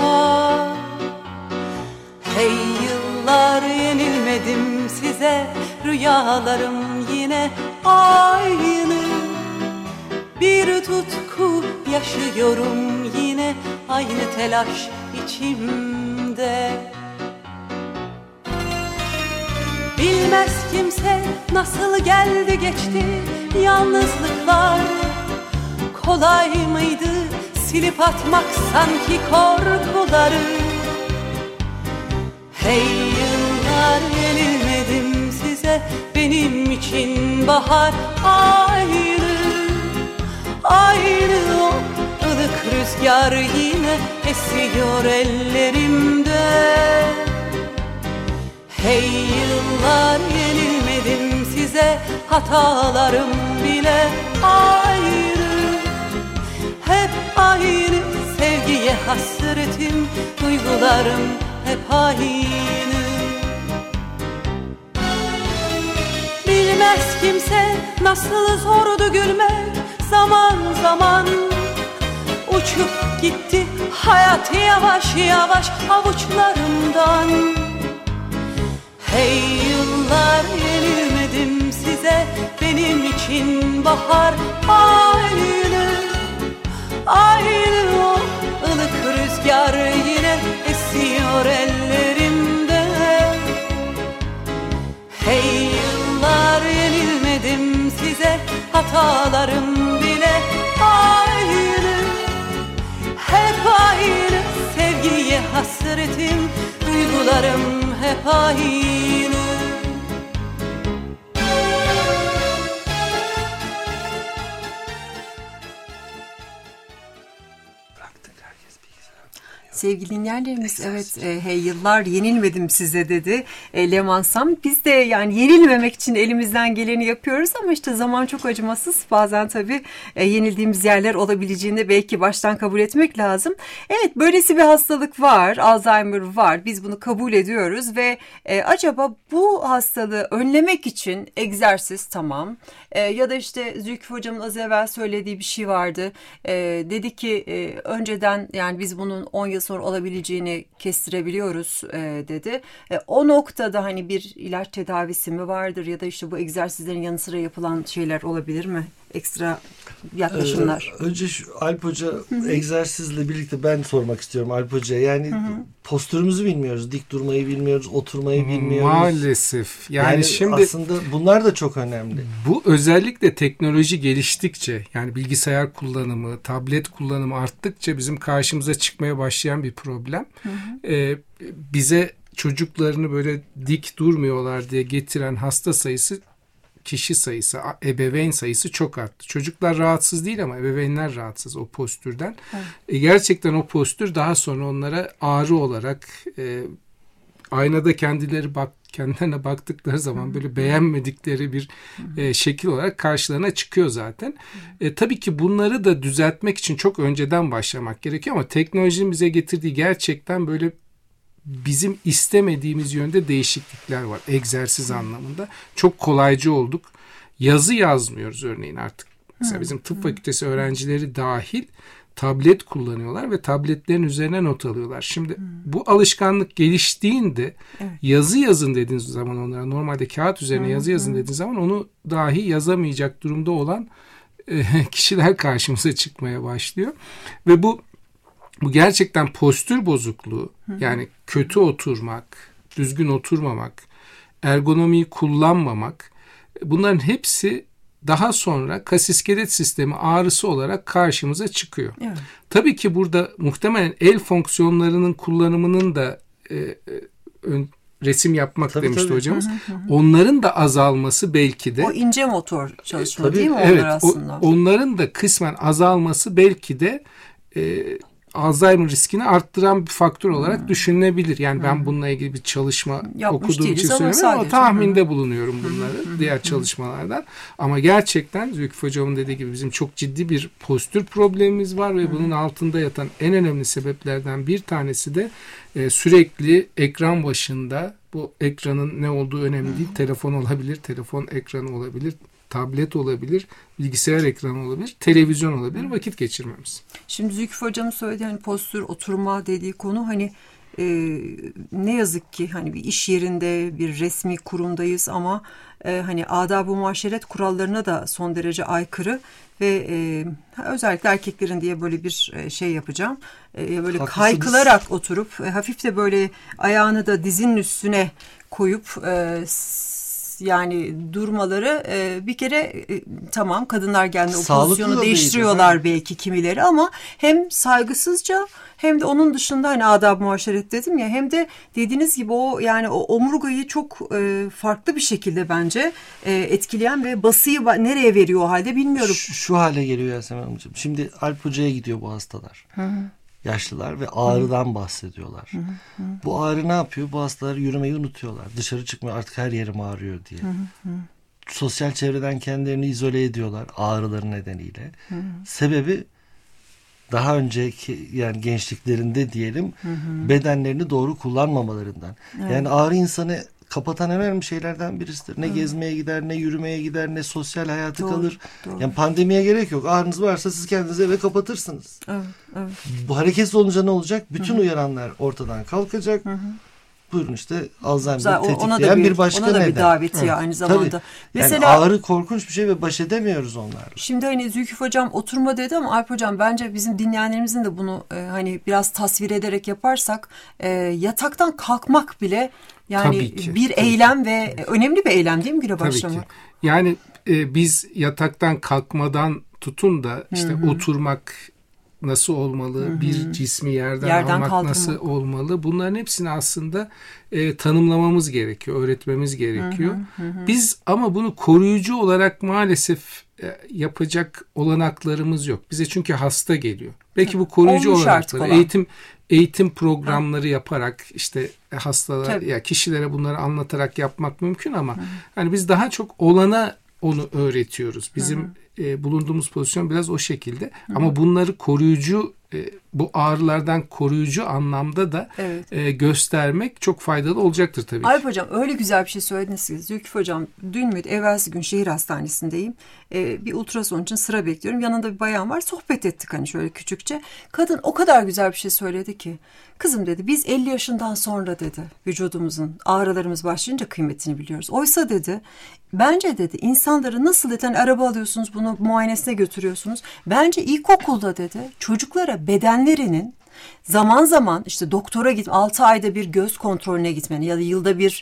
Hey yıllar yenilmedim size, rüyalarım yine aynı. Bir tutku yaşıyorum yine, aynı telaş içimde. Bilmez kimse nasıl geldi geçti yalnızlıklar. Kolay mıydı silip atmak sanki korkuları? Hey yıllar yenilmedim size, benim için bahar aynı. Aynı o ılık rüzgar yine esiyor ellerimde. Hey yıllar yenilmedim size, hatalarım bile ayrı. Hep aynı sevgiye hasretim, duygularım hep aynı. Bilmez kimse nasıl zordu gülmek zaman zaman. Uçup gitti hayat yavaş yavaş avuçlarımdan. Hey yıllar yenilmedi size, benim için bahar aynı. Aynı o ılık rüzgar yine esiyor ellerimde. Hey yıllar, yenilmedim size, hatalarım bile aynı. Hep aynı, sevgiye hasretim, duygularım hep aynı. Sevgili dinleyenlerimiz, evet, hey yıllar yenilmedim size dedi Leman Sam. Biz de yani yenilmemek için elimizden geleni yapıyoruz ama işte zaman çok acımasız. Bazen tabii yenildiğimiz yerler olabileceğini belki baştan kabul etmek lazım. Evet, böylesi bir hastalık var, Alzheimer var. Biz bunu kabul ediyoruz ve acaba bu hastalığı önlemek için egzersiz tamam. Ya da işte Zülküf Hocam'ın az evvel söylediği bir şey vardı. Dedi ki önceden yani biz bunun 10 yıl sonra olabileceğini kestirebiliyoruz dedi. O noktada hani bir ilaç tedavisi mi vardır ya da işte bu egzersizlerin yanı sıra yapılan şeyler olabilir mi? Ekstra yaklaşımlar. Önce şu Alp Hoca egzersizle birlikte ben sormak istiyorum Alp Hoca'ya. Yani postürümüzü bilmiyoruz. Dik durmayı bilmiyoruz. Oturmayı bilmiyoruz. Maalesef. Yani şimdi aslında bunlar da çok önemli. Bu özellikle teknoloji geliştikçe, yani bilgisayar kullanımı, tablet kullanımı arttıkça bizim karşımıza çıkmaya başlayan bir problem. Bize çocuklarını böyle dik durmuyorlar diye getiren hasta sayısı, kişi sayısı, ebeveyn sayısı çok arttı. Çocuklar rahatsız değil ama ebeveynler rahatsız o postürden. Evet. Gerçekten o postür daha sonra onlara ağrı olarak aynada kendilerine baktıkları zaman böyle beğenmedikleri bir şekil olarak karşılarına çıkıyor zaten. Tabii ki bunları da düzeltmek için çok önceden başlamak gerekiyor ama teknolojinin bize getirdiği gerçekten böyle bizim istemediğimiz yönde değişiklikler var egzersiz anlamında. Çok kolaycı olduk. Yazı yazmıyoruz örneğin artık. Mesela bizim tıp fakültesi öğrencileri dahil tablet kullanıyorlar ve tabletlerin üzerine not alıyorlar. Şimdi bu alışkanlık geliştiğinde yazı yazın dediğiniz zaman onlara, normalde kağıt üzerine yazı yazın dediğiniz zaman onu dahi yazamayacak durumda olan kişiler karşımıza çıkmaya başlıyor. Ve bu gerçekten postür bozukluğu, yani kötü oturmak, düzgün oturmamak, ergonomiyi kullanmamak, bunların hepsi daha sonra kas iskelet sistemi ağrısı olarak karşımıza çıkıyor. Evet. Tabii ki burada muhtemelen el fonksiyonlarının kullanımının da resim yapmak demişti hocamız. Onların da azalması belki de. O ince motor çalışma değil mi onlar aslında? Onların da kısmen azalması belki de Alzheimer riskini arttıran bir faktör olarak düşünülebilir. Yani ben bununla ilgili bir çalışma okuduğum için söylemiyorum ama tahminde bulunuyorum bunları diğer çalışmalardan. Ama gerçekten Zülküf Hocam'ın dediği gibi bizim çok ciddi bir postür problemimiz var ve bunun altında yatan en önemli sebeplerden bir tanesi de sürekli ekran başında, bu ekranın ne olduğu önemli değil. Telefon olabilir, telefon ekranı olabilir, tablet olabilir, bilgisayar ekranı olabilir, televizyon olabilir, vakit geçirmemiz. Şimdi Zülküf Hocam'ın söylediği hani postür, oturma dediği konu hani ne yazık ki hani bir iş yerinde, bir resmi kurumdayız ama hani adab-ı muaşeret kurallarına da son derece aykırı ve özellikle erkeklerin diye böyle bir şey yapacağım. Böyle haklısınız. Kaykılarak oturup hafif de böyle ayağını da dizinin üstüne koyup yani durmaları bir kere tamam, kadınlar geldiğinde o pozisyonu değiştiriyorlar belki kimileri ama hem saygısızca hem de onun dışında hani adab-ı muaşeret dedim ya, hem de dediğiniz gibi o yani o omurgayı çok farklı bir şekilde bence etkileyen ve basıyı nereye veriyor o halde bilmiyorum. Şu hale geliyor Yasemin Hanımcığım. Şimdi Alp Hoca'ya gidiyor bu hastalar. Yaşlılar ve ağrıdan bahsediyorlar. Bu ağrı ne yapıyor? Bu hastalar yürümeyi unutuyorlar. Dışarı çıkmıyor, artık her yerim ağrıyor diye. Sosyal çevreden kendilerini izole ediyorlar ağrıları nedeniyle. Sebebi daha önceki yani gençliklerinde diyelim bedenlerini doğru kullanmamalarından. Yani ağrı insanı kapatan en önemli şeylerden birisidir. Ne gezmeye gider, ne yürümeye gider, ne sosyal hayatı kalır. Doğru. Yani pandemiye gerek yok. Ağrınız varsa siz kendinizi eve kapatırsınız. Evet. Bu hareketsiz olunca ne olacak? Bütün uyaranlar ortadan kalkacak. Buyurun işte Alzheimer'ı Zaten tetikleyen bir başka neden. Ona da bir davetiye aynı zamanda. Tabii. Mesela Yani ağrı korkunç bir şey ve baş edemiyoruz onlarla. şimdi hani Zülküf Hocam oturma dedi ama Alp Hocam bence bizim dinleyenlerimizin de bunu hani biraz tasvir ederek yaparsak yataktan kalkmak bile yani bir eylem ve önemli bir eylem değil mi güne başlamak? Tabii ki. Yani biz yataktan kalkmadan tutun da işte oturmak nasıl olmalı, bir cismi yerden almak kaldırmak nasıl olmalı, bunların hepsini aslında tanımlamamız gerekiyor, öğretmemiz gerekiyor. Biz ama bunu koruyucu olarak maalesef yapacak olanaklarımız yok. Bize çünkü hasta geliyor. Belki bu koruyucu olanakları eğitim programları yaparak işte hastalar ya kişilere bunları anlatarak yapmak mümkün ama hani biz daha çok olana onu öğretiyoruz. Bizim bulunduğumuz pozisyon biraz o şekilde. Ama bunları koruyucu, bu ağrılardan koruyucu anlamda da göstermek çok faydalı olacaktır tabii ki. Alp Hocam öyle güzel bir şey söylediniz ki. Zülküf Hocam dün müydü? Evvelsi gün şehir hastanesindeyim. Bir ultrason için sıra bekliyorum. Yanında bir bayan var. Sohbet ettik hani şöyle küçükçe. Kadın o kadar güzel bir şey söyledi ki. Kızım dedi biz 50 yaşından sonra dedi vücudumuzun ağrılarımız başlayınca kıymetini biliyoruz. Oysa dedi bence dedi insanları nasıl dedi hani araba alıyorsunuz bunu muayenesine götürüyorsunuz. Bence ilkokulda dedi çocuklara bedenlerinin zaman zaman işte doktora git 6 ayda bir göz kontrolüne gitmenin ya da yılda bir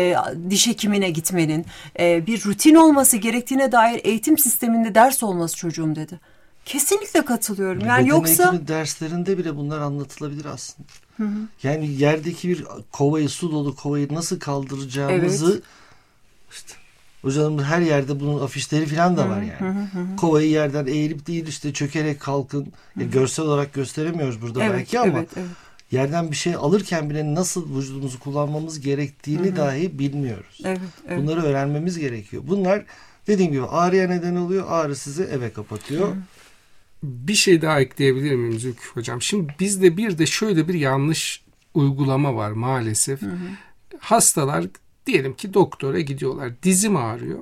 diş hekimine gitmenin bir rutin olması gerektiğine dair eğitim sisteminde ders olması çocuğum dedi. Kesinlikle katılıyorum. Yani beden yoksa eğitimi derslerinde bile bunlar anlatılabilir aslında. Yani yerdeki bir kovayı, su dolu kovayı nasıl kaldıracağımızı işte hocanın her yerde bunun afişleri falan da var yani. Kovayı yerden eğilip değil işte çökerek kalkın. Görsel olarak gösteremiyoruz burada belki ama yerden bir şey alırken bile nasıl vücudumuzu kullanmamız gerektiğini dahi bilmiyoruz. Bunları öğrenmemiz gerekiyor. Bunlar dediğim gibi ağrıya neden oluyor. Ağrı sizi eve kapatıyor. Bir şey daha ekleyebilir miyim Zülküf Hocam? Şimdi bizde bir de şöyle bir yanlış uygulama var maalesef. Hastalar diyelim ki doktora gidiyorlar. Dizim ağrıyor.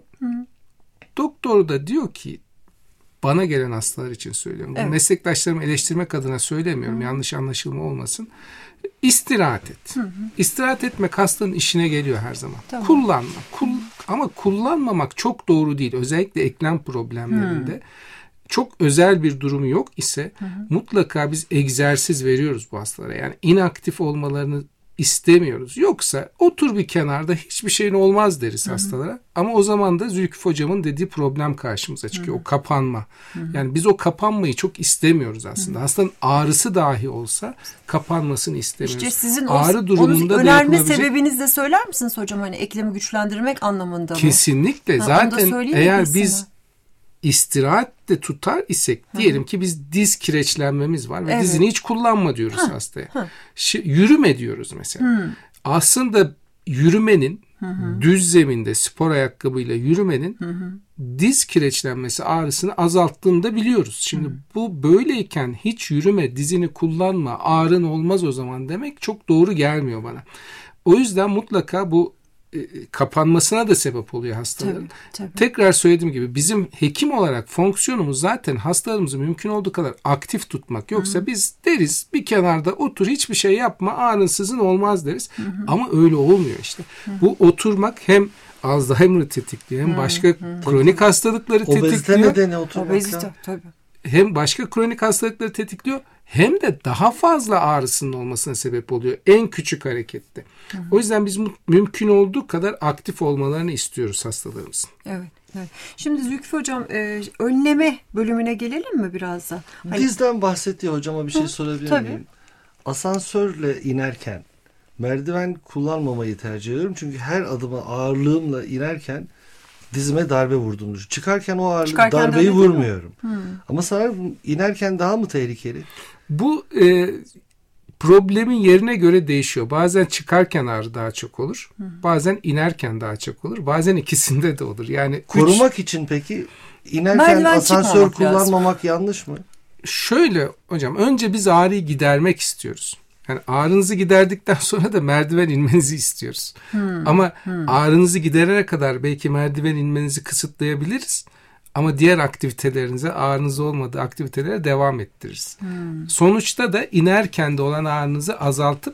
Doktor da diyor ki bana gelen hastalar için söylüyorum. Evet. Meslektaşlarımı eleştirmek adına söylemiyorum. Yanlış anlaşılma olmasın. İstirahat et. İstirahat etmek hastanın işine geliyor her zaman. Tamam. Kullanma. Ama kullanmamak çok doğru değil. Özellikle eklem problemlerinde. Çok özel bir durumu yok ise mutlaka biz egzersiz veriyoruz bu hastalara. Yani inaktif olmalarını istemiyoruz. Yoksa otur bir kenarda hiçbir şeyin olmaz deriz hastalara. Ama o zaman da Zülküf Hocam'ın dediği problem karşımıza çıkıyor. O kapanma. Yani biz o kapanmayı çok istemiyoruz aslında. Hastanın ağrısı dahi olsa kapanmasını istemiyoruz. İşte sizin ağrı durumunda onu önerme sebebinizi de söyler misiniz hocam? Hani eklemi güçlendirmek anlamında mı? Kesinlikle. Zaten eğer biz istirahatle tutar isek diyelim ki biz diz kireçlenmemiz var ve dizini hiç kullanma diyoruz hastaya. Yürüme diyoruz mesela. Aslında yürümenin düz zeminde spor ayakkabıyla yürümenin diz kireçlenmesi ağrısını azalttığını da biliyoruz. Şimdi bu böyleyken hiç yürüme, dizini kullanma, ağrın olmaz o zaman demek çok doğru gelmiyor bana. O yüzden mutlaka bu kapanmasına da sebep oluyor hastaların. Tabii. Tekrar söylediğim gibi bizim hekim olarak fonksiyonumuz zaten hastalarımızı mümkün olduğu kadar aktif tutmak. Yoksa biz deriz bir kenarda otur hiçbir şey yapma ağrınsızın olmaz deriz. Ama öyle olmuyor işte. Bu oturmak hem Alzheimer'ı tetikliyor hem başka kronik hastalıkları tetikliyor. Obezite nedeni oturmak. Obezite tabii. Hem başka kronik hastalıkları tetikliyor hem de daha fazla ağrısının olmasına sebep oluyor en küçük harekette. O yüzden biz mümkün olduğu kadar aktif olmalarını istiyoruz hastalarımızın. Evet. Şimdi Zülküf Hocam önleme bölümüne gelelim mi biraz da? Dizden bahsetti hocama bir şey sorabilir miyim? Asansörle inerken merdiven kullanmamayı tercih ediyorum. Çünkü her adıma ağırlığımla inerken dizime darbe vurduğunu düşün. Çıkarken o darbeyi vurmuyorum. Ama sanırım inerken daha mı tehlikeli? Bu problemin yerine göre değişiyor. Bazen çıkarken ağrı daha çok olur. Bazen inerken daha çok olur. Bazen ikisinde de olur. Yani korumak için peki inerken asansör kullanmamak yanlış mı? Şöyle hocam önce biz ağrıyı gidermek istiyoruz. Yani ağrınızı giderdikten sonra da merdiven inmenizi istiyoruz. Ama ağrınızı giderene kadar belki merdiven inmenizi kısıtlayabiliriz. Ama diğer aktivitelerinize ağrınız olmadığı aktivitelere devam ettiririz. Sonuçta da inerken de olan ağrınızı azaltıp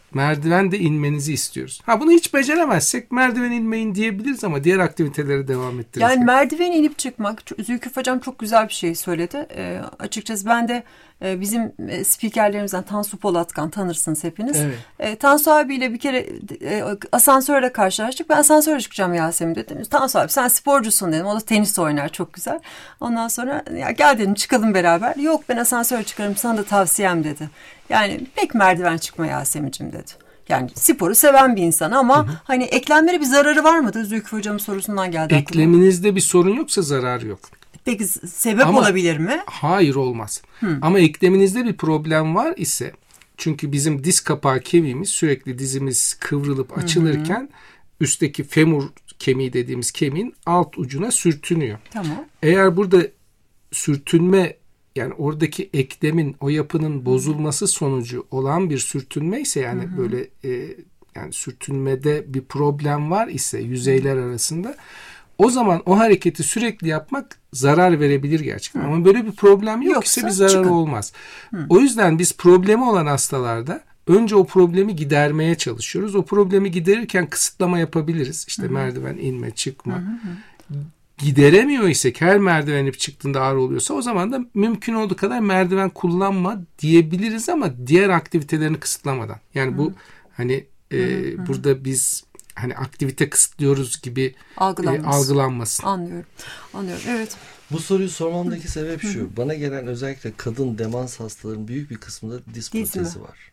merdiven de inmenizi istiyoruz. Bunu hiç beceremezsek merdiven inmeyin diyebiliriz ama diğer aktivitelere devam ettiririz. Yani merdiven inip çıkmak, Zülküf Hocam çok güzel bir şey söyledi. Açıkçası ben de bizim spikerlerimizden Tansu Polatkan, tanırsınız hepiniz. Evet. Tansu abiyle bir kere asansörle karşılaştık. Ben asansöre çıkacağım Yasemin dedim. Tansu abi sen sporcusun dedim. O da tenis oynar çok güzel. Ondan sonra ya gel dedim çıkalım beraber. Yok ben asansöre çıkarım sana da tavsiyem dedi. Yani pek merdiven çıkma Yasemin'cim dedi. Yani sporu seven bir insan ama hani eklemlere bir zararı var mıdır? Zülküf Hocam'ın sorusundan geldi aklıma. Ekleminizde bir sorun yoksa zarar yok. Peki sebep olabilir mi? Hayır, olmaz. Ama ekleminizde bir problem var ise, çünkü bizim diz kapağı kemiğimiz sürekli dizimiz kıvrılıp açılırken üstteki femur kemiği dediğimiz kemiğin alt ucuna sürtünüyor. Tamam. Eğer burada sürtünme, yani oradaki eklemin, o yapının bozulması sonucu olan bir sürtünme ise, yani böyle yani sürtünmede bir problem var ise yüzeyler arasında, o zaman o hareketi sürekli yapmak zarar verebilir gerçekten. Ama böyle bir problem yoksa bir zararı olmaz. O yüzden biz problemi olan hastalarda önce o problemi gidermeye çalışıyoruz. O problemi giderirken kısıtlama yapabiliriz. İşte merdiven inme, çıkma. Gideremiyor isek, her merdiven inip çıktığında ağrı oluyorsa, o zaman da mümkün olduğu kadar merdiven kullanma diyebiliriz ama diğer aktivitelerini kısıtlamadan. Yani bu hani burada biz hani aktivite kısıtlıyoruz gibi algılanmasın. Anlıyorum. Evet. Bu soruyu sormamdaki sebep şu. Bana gelen özellikle kadın demans hastalarının büyük bir kısmında diz protezi var.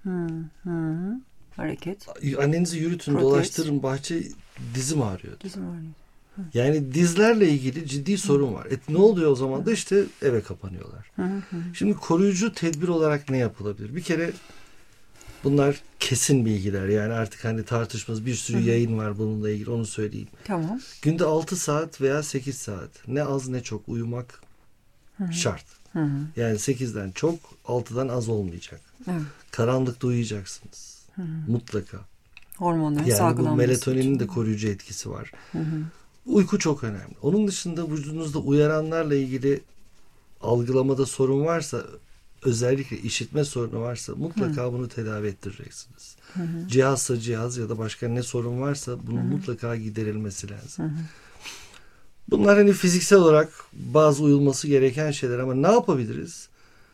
Hareket. Annenizi yürütün, dolaştırın, bahçe, dizim ağrıyor. Yani dizlerle ilgili ciddi sorun var. Ne oluyor o zaman da? İşte eve kapanıyorlar. Şimdi koruyucu tedbir olarak ne yapılabilir? Bir kere bunlar kesin bilgiler. Yani artık hani tartışmamız, bir sürü yayın var bununla ilgili, onu söyleyeyim. Tamam. Günde 6 saat veya 8 saat ne az ne çok uyumak şart. Yani 8'den çok, 6'dan az olmayacak. Evet. Karanlıkta uyuyacaksınız. Mutlaka. Hormonların yani bu melatoninin için de koruyucu etkisi var. Uyku çok önemli. Onun dışında vücudunuzda uyaranlarla ilgili algılamada sorun varsa, özellikle işitme sorunu varsa mutlaka bunu tedavi ettireceksiniz. Cihazsa cihaz ya da başka ne sorun varsa bunun mutlaka giderilmesi lazım. Bunlar hani fiziksel olarak bazı uyulması gereken şeyler ama ne yapabiliriz?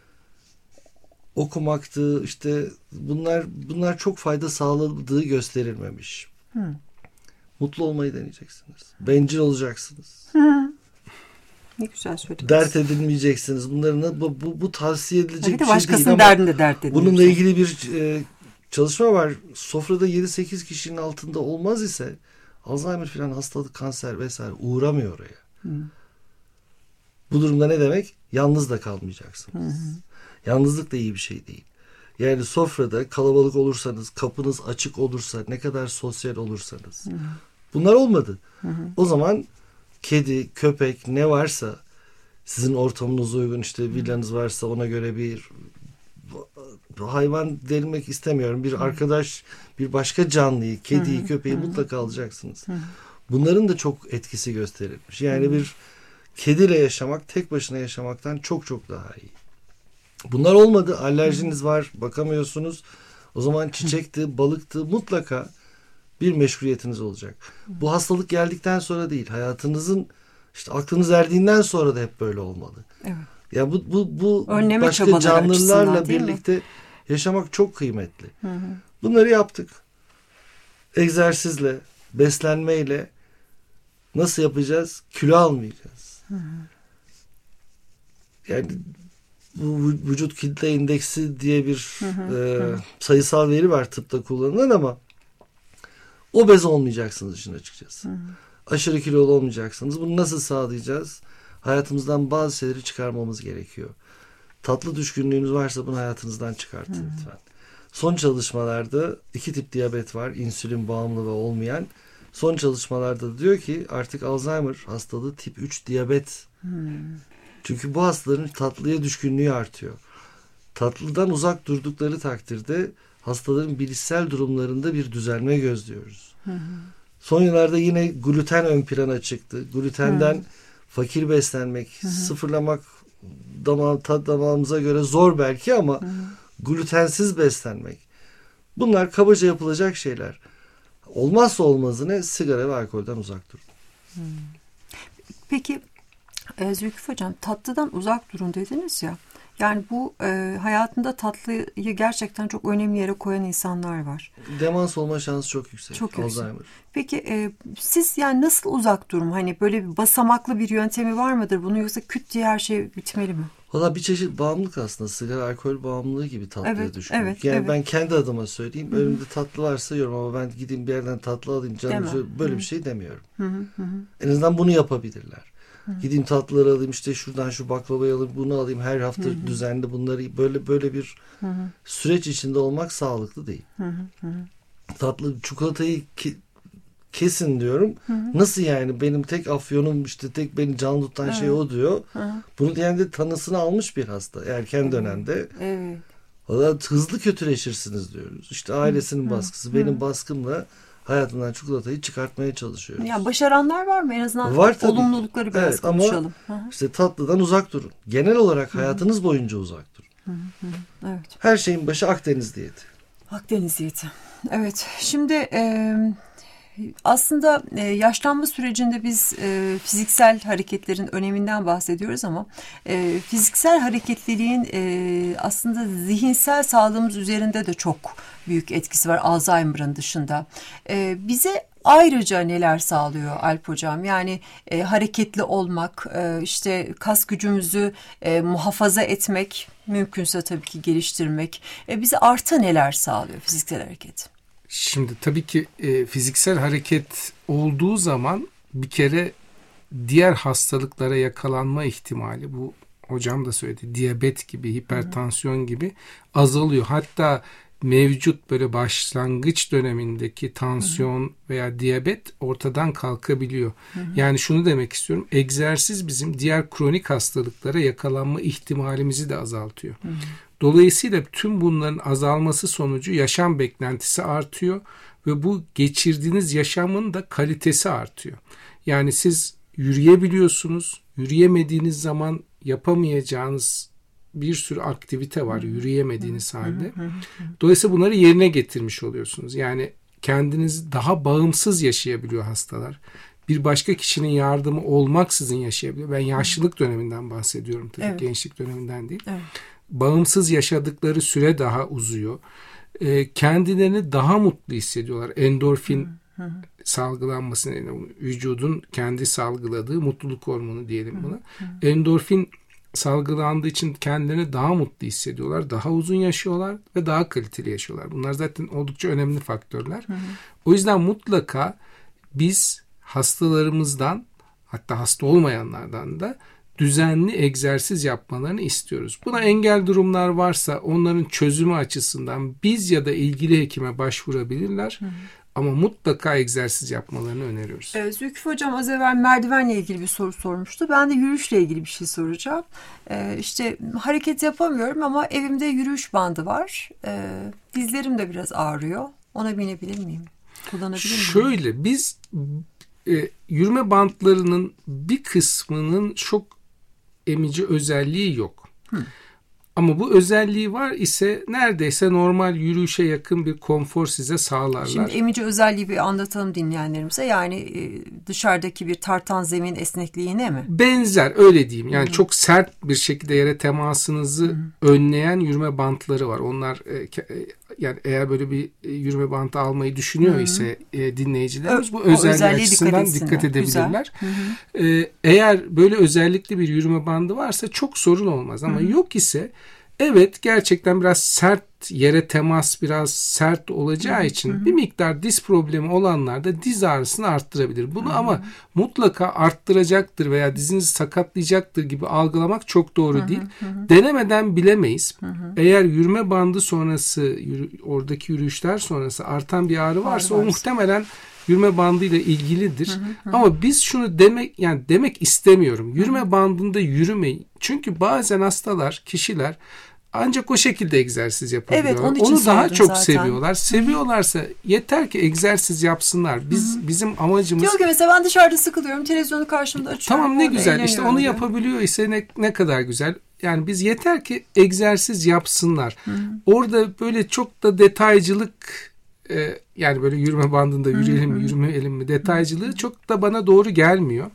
Okumaktı, işte bunlar çok fayda sağladığı gösterilmemiş. Mutlu olmayı deneyeceksiniz. Bencil olacaksınız. Ne güzel söylediniz. Dert edilmeyeceksiniz. Bunların bu tavsiye edilecek bir şey başkasının değil derdini de dert ama bununla ilgili bir çalışma var. Sofrada 7-8 kişinin altında olmaz ise Alzheimer falan, hastalık, kanser vesaire uğramıyor oraya. Bu durumda ne demek? Yalnız da kalmayacaksınız. Yalnızlık da iyi bir şey değil. Yani sofrada kalabalık olursanız, kapınız açık olursa, ne kadar sosyal olursanız. Bunlar olmadı. O zaman kedi, köpek ne varsa, sizin ortamınıza uygun, işte villanız varsa ona göre bir hayvan demek istemiyorum. Bir arkadaş, bir başka canlıyı, kediyi, köpeği mutlaka alacaksınız. Bunların da çok etkisi gösterilmiş. Yani bir kediyle yaşamak tek başına yaşamaktan çok çok daha iyi. Bunlar olmadı. Alerjiniz var, bakamıyorsunuz. O zaman çiçekti, balıktı, mutlaka bir meşguliyetiniz olacak. Bu hastalık geldikten sonra değil, hayatınızın işte aklınız erdiğinden sonra da hep böyle olmalı. Evet. Ya bu önleme başka canlılarla birlikte yaşamak çok kıymetli. Bunları yaptık. Egzersizle, beslenmeyle nasıl yapacağız? Kilo almayacağız. Yani bu vücut kitle indeksi diye bir sayısal veri var tıpta kullanılan ama obez olmayacaksınız işin açıkçası. Aşırı kilolu olmayacaksınız. Bunu nasıl sağlayacağız? Hayatımızdan bazı şeyleri çıkarmamız gerekiyor. Tatlı düşkünlüğünüz varsa bunu hayatınızdan çıkartın lütfen. Son çalışmalarda 2 tip diyabet var. İnsülin bağımlı ve olmayan. Son çalışmalarda diyor ki artık Alzheimer hastalığı tip 3 diyabet. Çünkü bu hastaların tatlıya düşkünlüğü artıyor. Tatlıdan uzak durdukları takdirde hastaların bilişsel durumlarında bir düzelme gözlüyoruz. Son yıllarda yine gluten ön plana çıktı. Glutenden fakir beslenmek, sıfırlamak tat damağımıza göre zor belki ama glutensiz beslenmek. Bunlar kabaca yapılacak şeyler. Olmazsa olmazı ne? Sigara ve alkolden uzak durun. Peki Zülküf Hocam, tatlıdan uzak durun dediniz ya. Yani bu hayatında tatlıyı gerçekten çok önemli yere koyan insanlar var. Demans olma şansı çok yüksek. Çok yüksek. Alzheimer. Peki siz yani nasıl uzak durun? Hani böyle bir basamaklı bir yöntemi var mıdır bunun, yoksa küt diye her şey bitmeli mi? Valla bir çeşit bağımlılık aslında. Sigara, alkol bağımlılığı gibi tatlıya Evet, düşkün. evet, yani evet. ben kendi adıma söyleyeyim. Önümde tatlı varsa yiyorum ama ben gideyim bir yerden tatlı alayım canım. Böyle bir şey demiyorum. En azından bunu yapabilirler. Gideyim tatlıları alayım, işte şuradan şu baklavayı alayım, bunu alayım, her hafta düzenli bunları, böyle bir süreç içinde olmak sağlıklı değil. Tatlı, çikolatayı kesin diyorum. Nasıl yani, benim tek afyonum, işte tek beni can tutan şey o diyor. Bunu diyen de tanısını almış bir hasta erken dönemde. Evet. Valla hızlı kötüleşirsiniz diyoruz. İşte ailesinin baskısı, benim baskımla hayatından çikolatayı çıkartmaya çalışıyoruz. Yani başaranlar var mı? En azından var tabii. Olumlulukları biraz konuşalım. Ama işte tatlıdan uzak durun. Genel olarak hayatınız boyunca uzak durun. Evet. Her şeyin başı Akdeniz diyeti. Akdeniz diyeti. Evet. Şimdi aslında yaşlanma sürecinde biz fiziksel hareketlerin öneminden bahsediyoruz ama fiziksel hareketliliğin aslında zihinsel sağlığımız üzerinde de çok büyük etkisi var Alzheimer'ın dışında. Bize ayrıca neler sağlıyor Alp Hocam? Yani hareketli olmak, işte kas gücümüzü muhafaza etmek, mümkünse tabii ki geliştirmek. Bize artı neler sağlıyor fiziksel hareket? Şimdi tabii ki fiziksel hareket olduğu zaman bir kere diğer hastalıklara yakalanma ihtimali, bu hocam da söyledi, diyabet gibi, hipertansiyon gibi azalıyor. Hatta mevcut böyle başlangıç dönemindeki tansiyon veya diyabet ortadan kalkabiliyor. Yani şunu demek istiyorum, egzersiz bizim diğer kronik hastalıklara yakalanma ihtimalimizi de azaltıyor. Dolayısıyla tüm bunların azalması sonucu yaşam beklentisi artıyor ve bu geçirdiğiniz yaşamın da kalitesi artıyor. Yani siz yürüyebiliyorsunuz, yürüyemediğiniz zaman yapamayacağınız bir sürü aktivite var yürüyemediğiniz halde. Dolayısıyla bunları yerine getirmiş oluyorsunuz. Yani kendinizi daha bağımsız yaşayabiliyor hastalar. Bir başka kişinin yardımı olmaksızın yaşayabiliyor. Ben yaşlılık döneminden bahsediyorum tabii, evet. Gençlik döneminden değil. Evet. Bağımsız yaşadıkları süre daha uzuyor. Kendilerini daha mutlu hissediyorlar. Endorfin salgılanmasına, vücudun kendi salgıladığı mutluluk hormonu diyelim buna. Endorfin salgılandığı için kendilerini daha mutlu hissediyorlar. Daha uzun yaşıyorlar ve daha kaliteli yaşıyorlar. Bunlar zaten oldukça önemli faktörler. O yüzden mutlaka biz hastalarımızdan, hatta hasta olmayanlardan da düzenli egzersiz yapmalarını istiyoruz. Buna engel durumlar varsa onların çözümü açısından biz ya da ilgili hekime başvurabilirler. Ama mutlaka egzersiz yapmalarını öneriyoruz. Zülküf Hocam az evvel merdivenle ilgili bir soru sormuştu. Ben de yürüyüşle ilgili bir şey soracağım. İşte hareket yapamıyorum ama evimde yürüyüş bandı var. Dizlerim de biraz ağrıyor. Ona binebilir miyim? Kullanabilir miyim? Şöyle, biz yürüme bantlarının bir kısmının çok emici özelliği yok. Ama bu özelliği var ise neredeyse normal yürüyüşe yakın bir konfor size sağlarlar. Şimdi emici özelliği bir anlatalım dinleyenlerimize. Yani dışarıdaki bir tartan zemin esnekliğine mi? Benzer, öyle diyeyim. Yani çok sert bir şekilde yere temasınızı önleyen yürüme bantları var. Onlar yani eğer böyle bir yürüme bantı almayı düşünüyor ise dinleyicilerimiz bu özelliği açısından dikkat edebilirler. Eğer böyle özellikli bir yürüme bandı varsa çok sorun olmaz ama yok ise evet, gerçekten biraz sert, yere temas biraz sert olacağı için bir miktar diz problemi olanlar da diz ağrısını arttırabilir. Bunu ama mutlaka arttıracaktır veya dizinizi sakatlayacaktır gibi algılamak çok doğru değil. Denemeden bilemeyiz. Eğer yürüme bandı sonrası, oradaki yürüyüşler sonrası artan bir ağrı varsa o muhtemelen yürüme bandı ile ilgilidir. Ama biz şunu demek istemiyorum. Yürüme bandında yürümeyin. Çünkü bazen hastalar, kişiler ancak o şekilde egzersiz yapabiliyorlar. Evet, onun için onu daha sordum çok zaten. seviyorlar. Seviyorlarsa yeter ki egzersiz yapsınlar. Bizim amacımız... Diyor ki mesela ben dışarıda sıkılıyorum, televizyonu karşımda açıyorum. Tamam, ne orada güzel. İşte onu diyor. yapabiliyor ise ne kadar güzel. Yani biz yeter ki egzersiz yapsınlar. Orada böyle çok da detaycılık, yani böyle yürüme bandında yürüyelim mi yürümeyelim mi detaycılığı çok da bana doğru gelmiyor.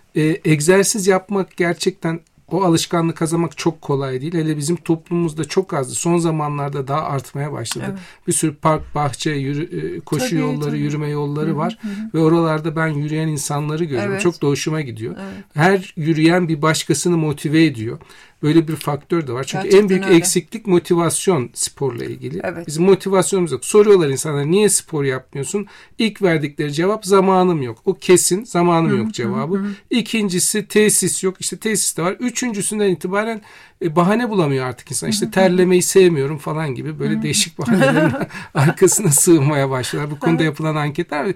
Egzersiz yapmak gerçekten, o alışkanlığı kazanmak çok kolay değil. Hele bizim toplumumuzda çok azdı. Son zamanlarda daha artmaya başladı. Evet. Bir sürü park, bahçe, koşu yolları, yürüme yolları var. Ve oralarda ben yürüyen insanları görüyorum. Evet. Çok da hoşuma gidiyor. Evet. Her yürüyen bir başkasını motive ediyor. Böyle bir faktör de var. Çünkü gerçekten en büyük eksiklik motivasyon sporla ilgili. Evet. Bizim motivasyonumuz yok. Soruyorlar insanlar, niye spor yapmıyorsun? İlk verdikleri cevap zamanım yok. O kesin, zamanım yok cevabı. İkincisi tesis yok. İşte tesis de var. Üçüncüsünden itibaren bahane bulamıyor artık insan. İşte terlemeyi sevmiyorum falan gibi böyle değişik bahanelerin arkasına sığmaya başlıyorlar. Bu konuda yapılan anketler.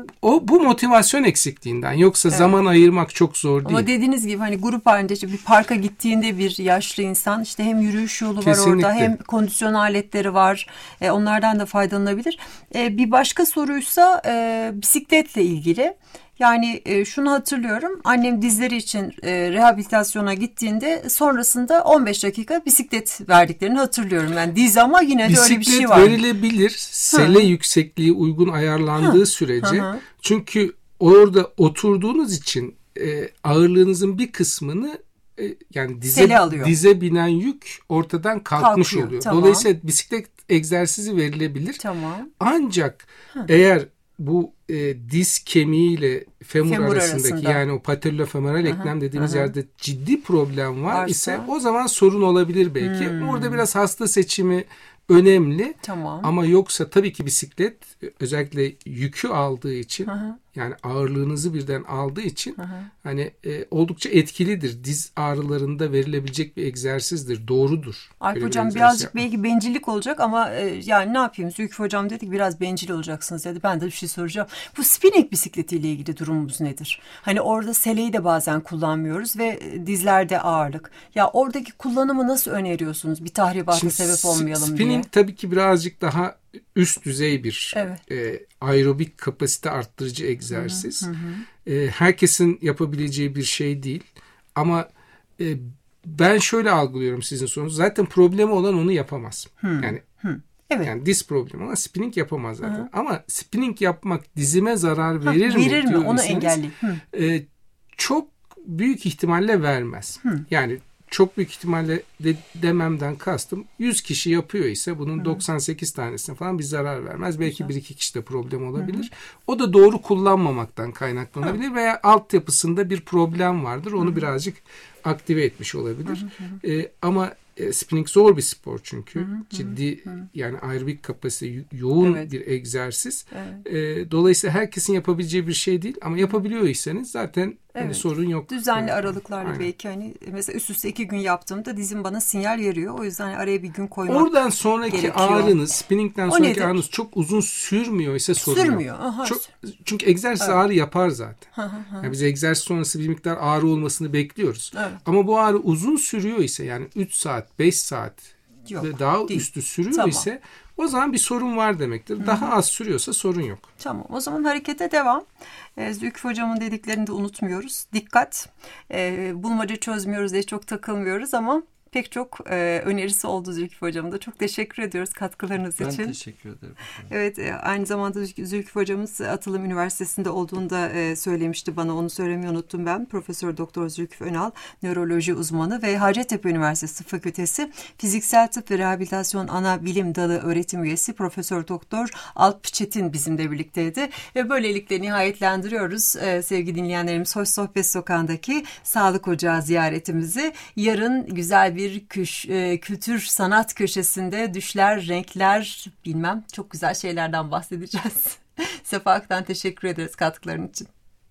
Bu motivasyon eksikliğinden. Yoksa zaman ayırmak çok zor değil. Ama dediğiniz gibi hani grup halinde işte bir parka gittiğinde bir yaşlı insan, işte hem yürüyüş yolu var orada, hem kondisyon aletleri var. Onlardan da faydalanabilir. Bir başka soruysa bisikletle ilgili. Yani şunu hatırlıyorum, annem dizleri için rehabilitasyona gittiğinde sonrasında 15 dakika bisiklet verdiklerini hatırlıyorum. Yani diz, ama yine de öyle bir şey var. Bisiklet verilebilir, sele yüksekliği uygun ayarlandığı sürece. Çünkü orada oturduğunuz için ağırlığınızın bir kısmını yani dize binen yük ortadan kalkmış oluyor. Tamam. Dolayısıyla bisiklet egzersizi verilebilir. Tamam. Ancak eğer bu diz kemiğiyle femur arasındaki yani o patellofemoral eklem dediğimiz yerde ciddi problem var ise o zaman sorun olabilir belki. Orada biraz hasta seçimi önemli. Tamam. Ama yoksa tabii ki bisiklet özellikle yükü aldığı için yani ağırlığınızı birden aldığı için hani oldukça etkilidir. Diz ağrılarında verilebilecek bir egzersizdir. Doğrudur. Alp hocam birazcık belki bencillik olacak ama yani ne yapayım? Zülküf hocam dedik biraz bencil olacaksınız dedi. Ben de bir şey soracağım. Bu spinning bisikletiyle ilgili durumumuz nedir? Hani orada seleyi de bazen kullanmıyoruz ve dizlerde ağırlık. Ya oradaki kullanımı nasıl öneriyorsunuz? Bir tahribata sebep olmayalım diye. Spinning tabii ki birazcık daha üst düzey bir aerobik kapasite arttırıcı egzersiz. Herkesin yapabileceği bir şey değil. Ama ben şöyle algılıyorum sizin sorunuz. Zaten problemi olan onu yapamaz. Yani evet. Yani diz problemi ama spinning yapamaz zaten. Ama spinning yapmak dizime zarar verir mi? Onu engelleyeyim. Çok büyük ihtimalle vermez. Yani çok büyük ihtimalle dememden kastım 100 kişi yapıyor ise bunun 98 tanesine falan bir zarar vermez. Belki 1-2 kişide problem olabilir. O da doğru kullanmamaktan kaynaklanabilir veya altyapısında bir problem vardır. Onu birazcık aktive etmiş olabilir. Ama spinning zor bir spor çünkü. Ciddi yani aerobik kapasite yoğun bir egzersiz. Dolayısıyla herkesin yapabileceği bir şey değil ama yapabiliyorsanız zaten hani sorun yok. Düzenli aralıklarla belki hani mesela üst üste 2 gün yaptığımda dizim bana sinyal veriyor. O yüzden araya bir gün koymak oradan sonraki gerekiyor. Ağrınız, spinningden sonraki ağrınız çok uzun sürmüyor ise sorun yok. Çünkü egzersiz ağrı yapar zaten. Yani biz egzersiz sonrası bir miktar ağrı olmasını bekliyoruz. Ama bu ağrı uzun sürüyor ise yani 3 saat, 5 saat ve daha üstü sürüyor ise o zaman bir sorun var demektir. Daha az sürüyorsa sorun yok. Tamam. O zaman harekete devam. Zülküf hocamın dediklerini de unutmuyoruz. Dikkat. Bulmaca çözmüyoruz diye çok takılmıyoruz ama pek çok önerisi oldu Zülküf hocamın da. Çok teşekkür ediyoruz katkılarınız için. Ben teşekkür ederim. Evet, aynı zamanda Zülküf hocamız Atılım Üniversitesi'nde olduğunda söylemişti bana. Onu söylemeyi unuttum ben. Profesör Doktor Zülküf Önal, nöroloji uzmanı ve Hacettepe Üniversitesi Tıp Fakültesi Fiziksel Tıp ve Rehabilitasyon Ana Bilim Dalı öğretim üyesi Profesör Doktor Alp Çetin bizimle birlikteydi. Ve böylelikle nihayetlendiriyoruz sevgili dinleyenlerimiz Hoş Sohbet Sokağı'ndaki Sağlık Ocağı ziyaretimizi. Yarın güzel bir kültür sanat köşesinde düşler, renkler, bilmem çok güzel şeylerden bahsedeceğiz. Sefa Ak'tan teşekkür ederiz katkıların için.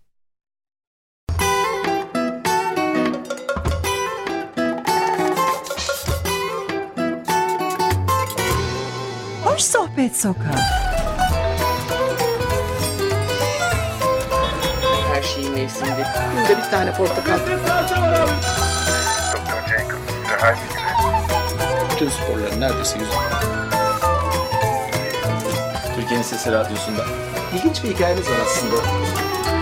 Hoş Sohbet Sokağı. Her şeyin mevsiminde. Günde bir tane portakal. Doktor Jacob, her gün Bütün sporların neredeyse %10. Türkiye'nin Sesi Radyosu'nda. İlginç bir hikayeniz var aslında.